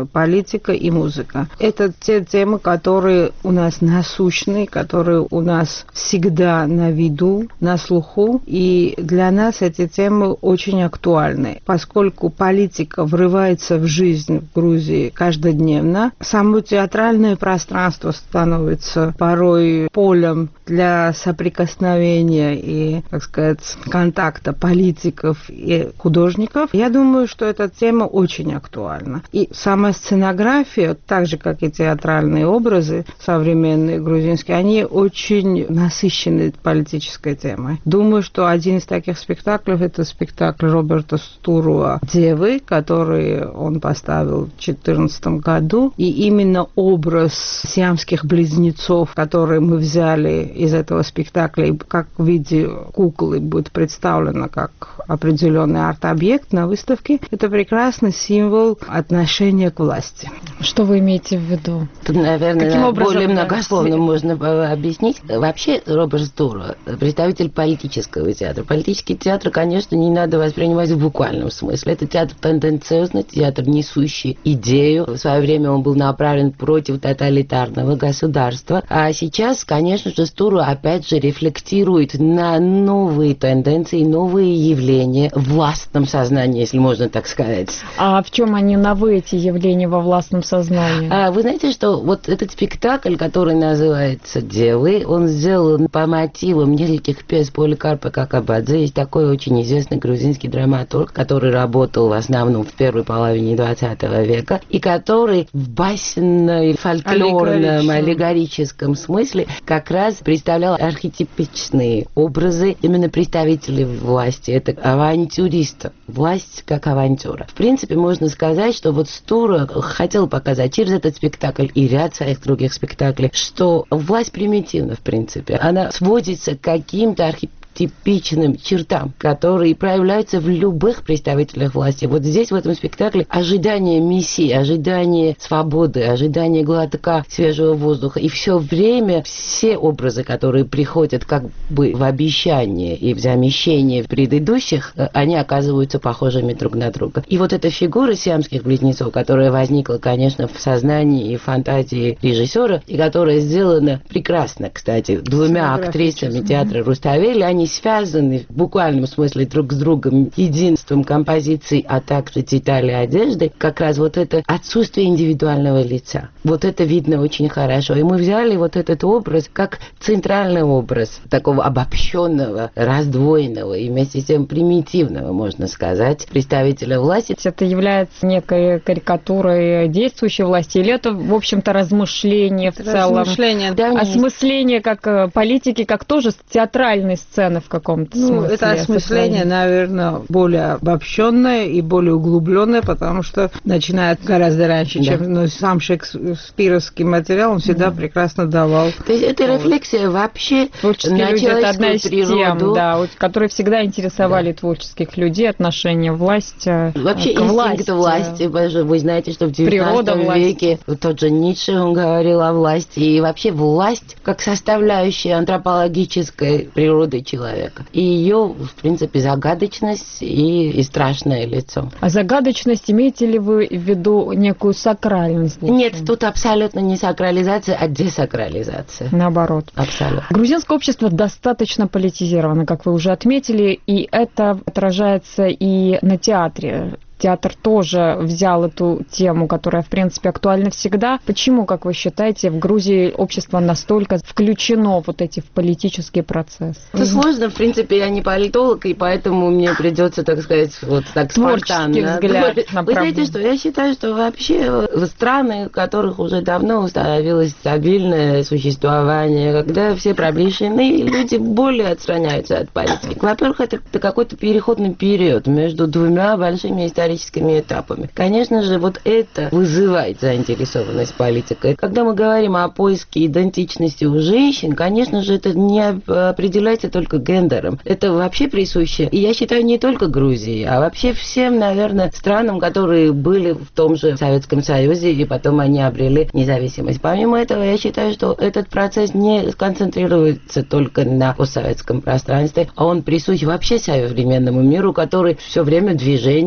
политика и музыка. Это те темы, которые у нас насущны, которые у нас всегда на виду, на слуху. И для нас эти темы очень актуальны, поскольку политика врывается в жизнь в Грузии каждодневно. Само театральное пространство становится порой полем для соприкосновения и, так сказать, контакта политиков и художников. Я думаю, что эта тема очень актуальна. И сама сценография, так же, как и театральные образы современные грузинские, они очень насыщены политической темой. Думаю, что один из таких спектаклей – это спектакль Роберта Стуруа «Девы», который он поставил в две тысячи четырнадцатом году. И именно образ сиамских близнецов, который мы взяли из этого спектакля, как в виде куклы будет представлено как определенный арт-объект на выставке, это прекрасный символ отношения к власти. Что вы имеете в виду? Тут, наверное, Каким образом, более да, многословно с... можно объяснить. Вообще, Роберт Стуруа – представитель политического театра. Политический театр, конечно, не надо воспринимать в буквальном смысле. Это театр тенденциозный, театр, несущий идею. В свое время он был направлен против тоталитарного государства. А сейчас, конечно же, Стуруа опять же рефлектирует на новые тенденции, новые явления в властном сознании, если можно так сказать. А в чем они новые, эти явления во властном сознании? А вы знаете, что вот этот спектакль, который называется «Девы», он сделан по мотивам нескольких пьес Поликарпа Какабадзе. Есть такой очень известный грузинский драматург, который работал в основном в первой половине двадцатого века, и который в басенном, фольклорном, аллегорическом смысле как раз представлял архетипичные образы именно представителей власти. Это авантюристов. Власть как авантюра. В принципе, можно сказать, что вот Стуруа хотел показать через этот спектакль и ряд своих других спектаклей, что власть примитивна, в принципе. Она сводится к каким-то архетипам, типичным чертам, которые проявляются в любых представителях власти. Вот здесь, в этом спектакле, ожидание миссии, ожидание свободы, ожидание глотка свежего воздуха. И все время все образы, которые приходят как бы в обещание и в замещение предыдущих, они оказываются похожими друг на друга. И вот эта фигура сиамских близнецов, которая возникла, конечно, в сознании и фантазии режиссера, и которая сделана прекрасно, кстати, двумя актрисами театра Руставели, они связаны в буквальном смысле друг с другом единством композиций, а также деталей одежды, как раз вот это отсутствие индивидуального лица. Вот это видно очень хорошо. И мы взяли вот этот образ как центральный образ такого обобщенного, раздвоенного и вместе с тем примитивного, можно сказать, представителя власти. Это является некой карикатурой действующей власти, или это, в общем-то, размышление в целом? Размышление, да. Осмысление как политики, как тоже театральной сцены в каком-то ну, смысле. Это осмысление, наверное, более обобщенное и более углубленное, потому что начинает гораздо раньше, да. чем ну, сам шекспировский материал, он всегда да. прекрасно давал. То есть это рефлексия вообще на люди, это одна из природу. Тем, да, которые всегда интересовали да. творческих людей, отношение власти вообще к власти. Инстинкт власти. Вы знаете, что в девятнадцатом веке тот же Ницше, он говорил о власти, и вообще власть как составляющая антропологической природы человека. И ее, в принципе, загадочность и, и страшное лицо. А загадочность имеете ли вы в виду некую сакральность? Нет, тут абсолютно не сакрализация, а десакрализация. Наоборот. Абсолютно. Грузинское общество достаточно политизировано, как вы уже отметили, и это отражается и на театре. Театр тоже взял эту тему, которая, в принципе, актуальна всегда. Почему, как вы считаете, в Грузии общество настолько включено вот эти в политический процесс? Это сложно, в принципе, я не политолог, и поэтому мне придется, так сказать, вот так спонтанно. взгляд на Вы знаете, что я считаю, что вообще в страны, в которых уже давно установилось стабильное существование, когда все приближены, люди более отстраняются от политики. Во-первых, это какой-то переходный период между двумя большими историческими историческими этапами. Конечно же, вот это вызывает заинтересованность политикой. Когда мы говорим о поиске идентичности у женщин, конечно же, это не определяется только гендером. Это вообще присуще. И я считаю, не только Грузии, а вообще всем, наверное, странам, которые были в том же Советском Союзе, и потом они обрели независимость. Помимо этого, я считаю, что этот процесс не сконцентрируется только на постсоветском пространстве, а он присущ вообще современному миру, который все время в движении и меня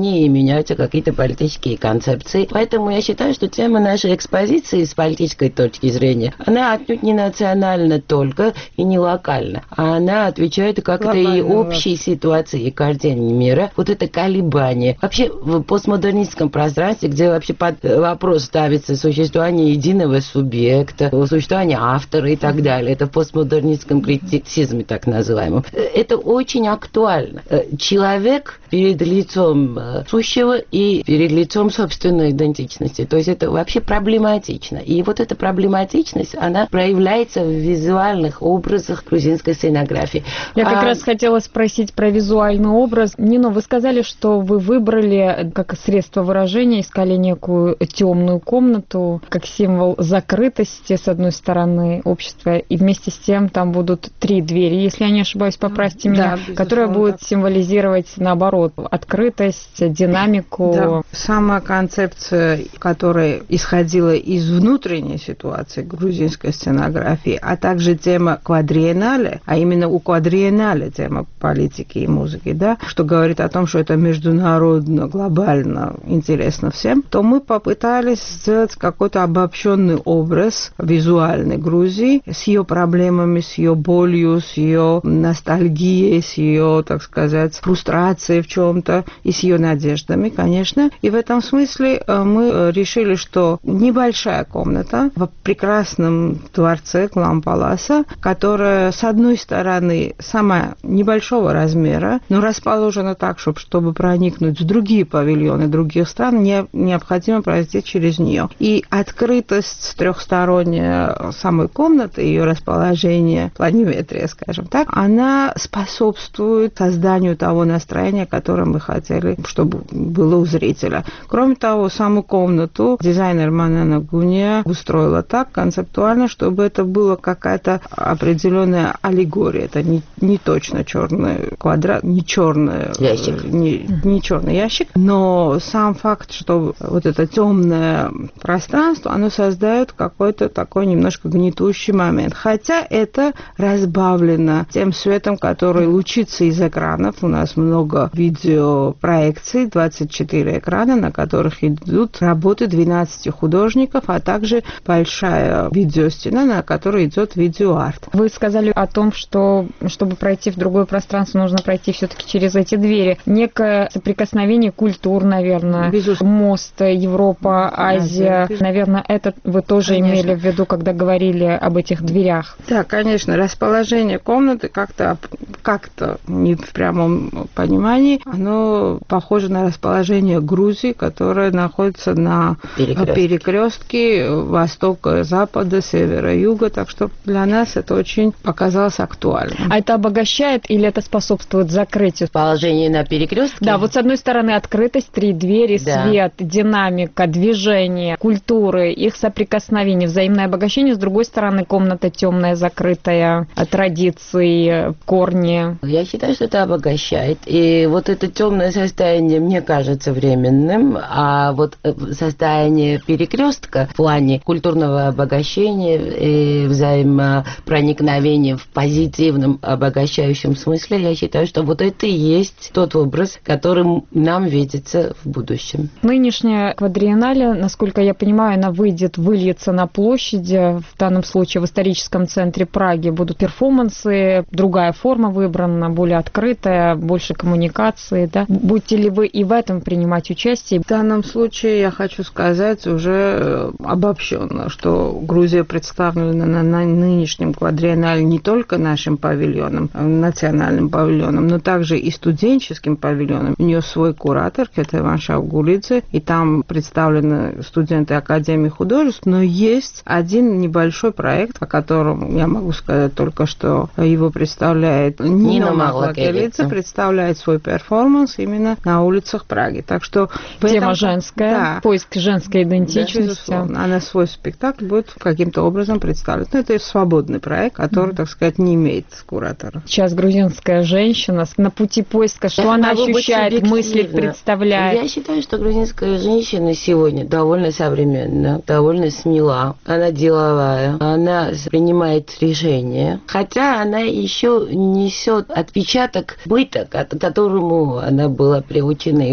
меняются какие-то политические концепции. Поэтому я считаю, что тема нашей экспозиции с политической точки зрения, она отнюдь не национальна только и не локальна, а она отвечает как-то и общей ситуации, и картине мира. Вот это колебание. Вообще в постмодернистском пространстве, где вообще под вопрос ставится существование единого субъекта, существование автора и так далее, это в постмодернистском критицизме так называемом, это очень актуально. Человек перед лицом сущего и перед лицом собственной идентичности. То есть это вообще проблематично. И вот эта проблематичность, она проявляется в визуальных образах грузинской сценографии. Я как а... раз хотела спросить про визуальный образ. Нино, вы сказали, что вы выбрали как средство выражения, искали некую темную комнату, как символ закрытости, с одной стороны, общества, и вместе с тем там будут три двери, если я не ошибаюсь, поправьте меня, да, которые будут так символизировать, наоборот, открытость, динамику. Да. Сама концепция, которая исходила из внутренней ситуации грузинской сценографии, а также тема квадриеннале, а именно у квадриеннале тема политики и музыки, да, что говорит о том, что это международно, глобально интересно всем, то мы попытались сделать какой-то обобщенный образ визуальной Грузии с ее проблемами, с ее болью, с ее ностальгией, с ее, так сказать, фрустрацией в чем-то и с ее надеждами, конечно. И в этом смысле мы решили, что небольшая комната в прекрасном дворце Клам-Паласа, которая, с одной стороны, сама небольшого размера, но расположена так, чтобы, чтобы проникнуть в другие павильоны других стран, не, необходимо пройти через нее. И открытость трехсторонняя самой комнаты, ее расположение, планиметрия, скажем так, она способствует созданию того настроения, которое мы хотели, чтобы было у зрителя. Кроме того, саму комнату дизайнер Манана Гуния устроила так концептуально, чтобы это была какая-то определенная аллегория. Это не, не точно черный квадрат, не черный ящик. Не, не черный ящик, но сам факт, что вот это темное пространство, оно создает какой-то такой немножко гнетущий момент. Хотя это разбавлено тем светом, который лучится из экранов. У нас много видеопроекций, двадцать четыре экрана, на которых идут работы двенадцати художников, а также большая видеостена, на которой идет видеоарт. Вы сказали о том, что чтобы пройти в другое пространство, нужно пройти все-таки через эти двери. Некое соприкосновение культур, наверное. Безусловно. Мост Европа, Азия. Азия. Наверное, это вы тоже конечно. Имели в виду, когда говорили об этих дверях. Да, конечно. Расположение комнаты как-то, как-то не в прямом понимании, оно похоже на расположение Грузии, которая находится на перекрестке, перекрестке востока, запада, севера, юга. Так что для нас это очень показалось актуальным. А это обогащает или это способствует закрытию? Положение на перекрестке? Да, вот с одной стороны открытость, три двери, да. Свет, динамика, движение, культуры, их соприкосновение, взаимное обогащение. С другой стороны комната темная, закрытая, традиции, корни. Я считаю, что это обогащает. И вот это темное состояние мне кажется временным, а вот состояние перекрестка в плане культурного обогащения и взаимопроникновения в позитивном обогащающем смысле, я считаю, что вот это и есть тот образ, который нам видится в будущем. Нынешняя квадриеннале, насколько я понимаю, она выйдет, выльется на площади, в данном случае в историческом центре Праги будут перформансы, другая форма выбрана, более открытая, больше коммуникации, да? Будете ли вы и в этом принимать участие? В данном случае я хочу сказать уже обобщенно, что Грузия представлена на нынешнем квадриеннале не только нашим павильоном, национальным павильоном, но также и студенческим павильоном. У нее свой куратор, это Иван Шаугулидзе, и там представлены студенты Академии художеств, но есть один небольшой проект, о котором я могу сказать только, что его представляет Нина Маглакелидзе, представляет свой перформанс именно на улицах Праги. Так что тема этом... женская, да. Поиск женской идентичности. Да, она свой спектакль будет каким-то образом представлен. Но это свободный проект, который, mm. так сказать, не имеет куратора. Сейчас грузинская женщина на пути поиска, что это она ощущает, мыслит, представляет. Я считаю, что грузинская женщина сегодня довольно современна, довольно смела, она деловая, она принимает решения, хотя она еще несет отпечаток быта, к которому она была приучена и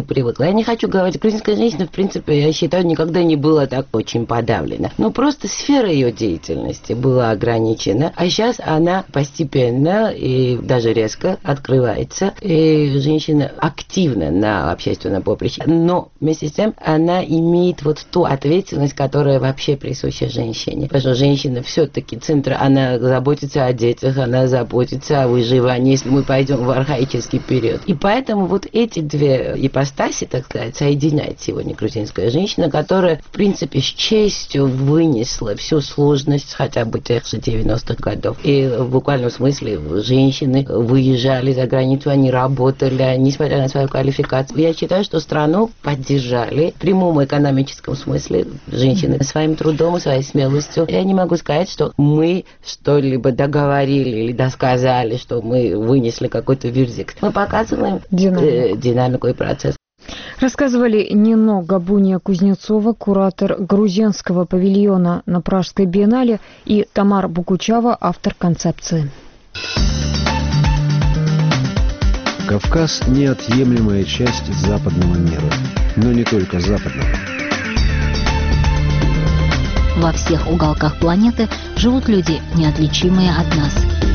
привыкла. Я не хочу говорить, грузинская женщина, в принципе, я считаю, никогда не была так очень подавлена. Но просто сфера ее деятельности была ограничена, а сейчас она постепенно и даже резко открывается, и женщина активна на общественном поприще. Но вместе с тем она имеет вот ту ответственность, которая вообще присуща женщине. Потому что женщина все-таки центр, она заботится о детях, она заботится о выживании, если мы пойдем в архаический период. И поэтому вот эти две ипостаси, так сказать, соединяет сегодня грузинская женщина, которая, в принципе, с честью вынесла всю сложность хотя бы тех же девяностых годов. И в буквальном смысле женщины выезжали за границу, они работали, несмотря на свою квалификацию. Я считаю, что страну поддержали в прямом экономическом смысле женщины своим трудом и своей смелостью. Я не могу сказать, что мы что-либо договорили или досказали, что мы вынесли какой-то вердикт. Мы показываем динамику, э, динамику и процесс. Рассказывали Нино Габуния-Кузнецова, куратор грузинского павильона на Пражской биеннале, и Тамар Букучава, автор концепции. Кавказ – неотъемлемая часть западного мира, но не только западного. Во всех уголках планеты живут люди, неотличимые от нас.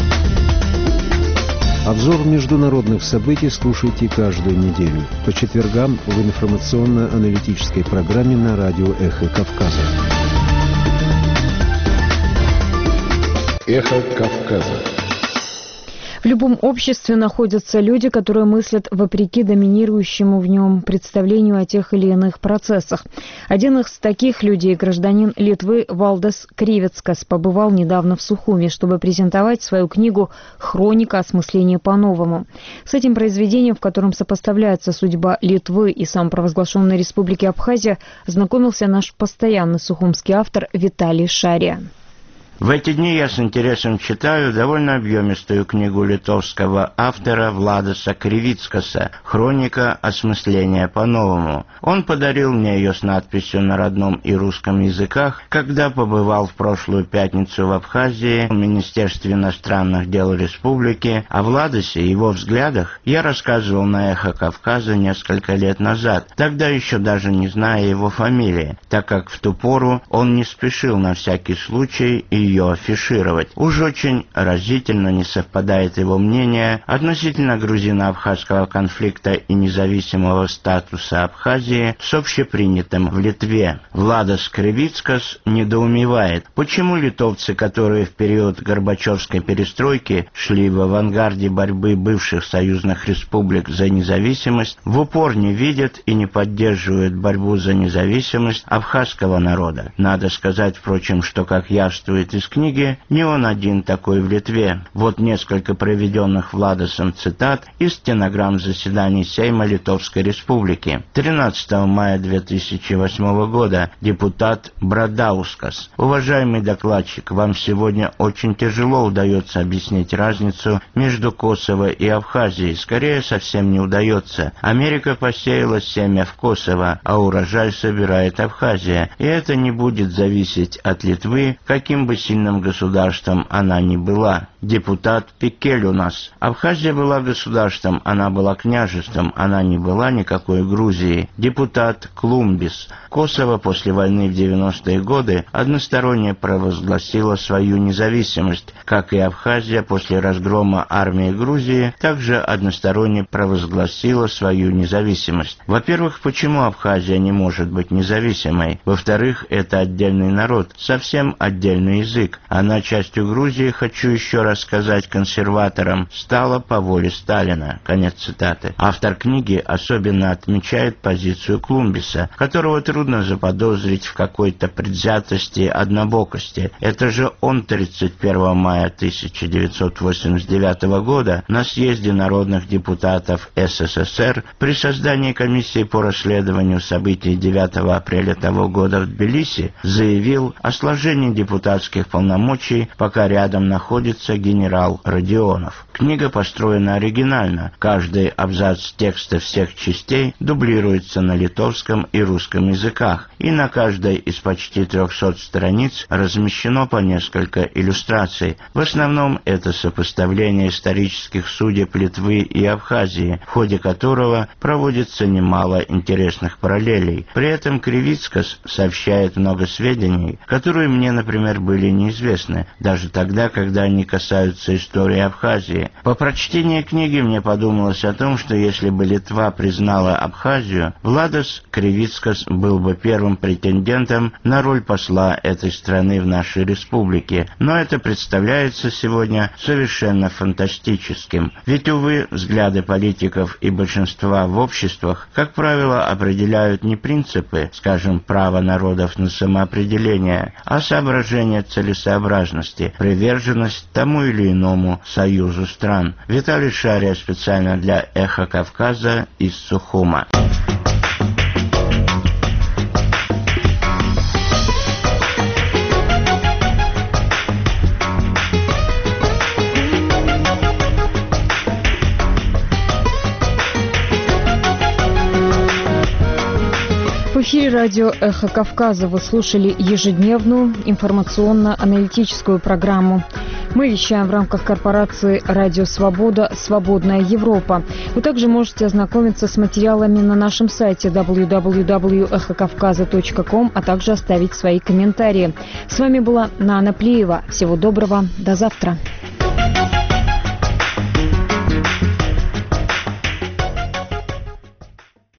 Обзор международных событий слушайте каждую неделю по четвергам в информационно-аналитической программе на радио «Эхо Кавказа». «Эхо Кавказа». В любом обществе находятся люди, которые мыслят вопреки доминирующему в нем представлению о тех или иных процессах. Один из таких людей, гражданин Литвы Валдас Кривицкас, побывал недавно в Сухуми, чтобы презентовать свою книгу «Хроника осмысления по-новому». С этим произведением, в котором сопоставляется судьба Литвы и самопровозглашенной республики Абхазия, знакомился наш постоянный сухумский автор Виталий Шария. В эти дни я с интересом читаю довольно объемистую книгу литовского автора Владаса Кривицкаса «Хроника осмысления по-новому». Он подарил мне ее с надписью на родном и русском языках, когда побывал в прошлую пятницу в Абхазии, в Министерстве иностранных дел республики. О Владасе и его взглядах я рассказывал на «Эхо Кавказа» несколько лет назад, тогда еще даже не зная его фамилии, так как в ту пору он не спешил на всякий случай и ее афишировать. Уж очень разительно не совпадает его мнение относительно грузино-абхазского конфликта и независимого статуса Абхазии с общепринятым в Литве. Владас Кривицкас недоумевает, почему литовцы, которые в период Горбачевской перестройки шли в авангарде борьбы бывших союзных республик за независимость, в упор не видят и не поддерживают борьбу за независимость абхазского народа. Надо сказать, впрочем, что, как явствует из книги, не он один такой в Литве. Вот несколько приведенных Владасом цитат из стенограмм заседаний Сейма Литовской Республики. тринадцатого мая две тысячи восьмого года. Депутат Брадаускас. Уважаемый докладчик, вам сегодня очень тяжело удается объяснить разницу между Косово и Абхазией. Скорее, совсем не удается. Америка посеяла семя в Косово, а урожай собирает Абхазия. И это не будет зависеть от Литвы, каким бы сильным государством она не была. Депутат Пикель у нас. Абхазия была государством, она была княжеством, она не была никакой Грузией. Депутат Клумбис. Косово после войны в девяностые годы односторонне провозгласило свою независимость, как и Абхазия после разгрома армии Грузии также односторонне провозгласила свою независимость. Во-первых, почему Абхазия не может быть независимой? Во-вторых, это отдельный народ, совсем отдельный язык. Она частью Грузии, хочу еще раз сказать консерваторам, стала по воле Сталина. Конец цитаты. Автор книги особенно отмечает позицию Клумбиса, которого трудно заподозрить в какой-то предвзятости, однобокости. Это же он тридцать первого мая тысяча девятьсот восемьдесят девятого года на съезде народных депутатов СССР при создании комиссии по расследованию событий девятого апреля того года в Тбилиси заявил о сложении депутатских полномочий, пока рядом находится генерал Родионов. Книга построена оригинально. Каждый абзац текста всех частей дублируется на литовском и русском языках, и на каждой из почти трехсот страниц размещено по несколько иллюстраций. В основном это сопоставление исторических судеб Литвы и Абхазии, в ходе которого проводится немало интересных параллелей. При этом Кривицкас сообщает много сведений, которые мне, например, были неизвестны, даже тогда, когда они касаются истории Абхазии. По прочтении книги мне подумалось о том, что если бы Литва признала Абхазию, Владас Кривицкас был бы первым претендентом на роль посла этой страны в нашей республике. Но это представляется сегодня совершенно фантастическим. Ведь, увы, взгляды политиков и большинства в обществах, как правило, определяют не принципы, скажем, права народов на самоопределение, а соображения целесообразности, приверженность тому или иному союзу стран. Виталий Шария специально для «Эхо Кавказа» из Сухума. В эфире радио «Эхо Кавказа» вы слушали ежедневную информационно-аналитическую программу. Мы вещаем в рамках корпорации «Радио Свобода. Свободная Европа». Вы также можете ознакомиться с материалами на нашем сайте дабл ю дабл ю дабл ю точка эхо кавказа точка ком, а также оставить свои комментарии. С вами была Нана Плиева. Всего доброго. До завтра.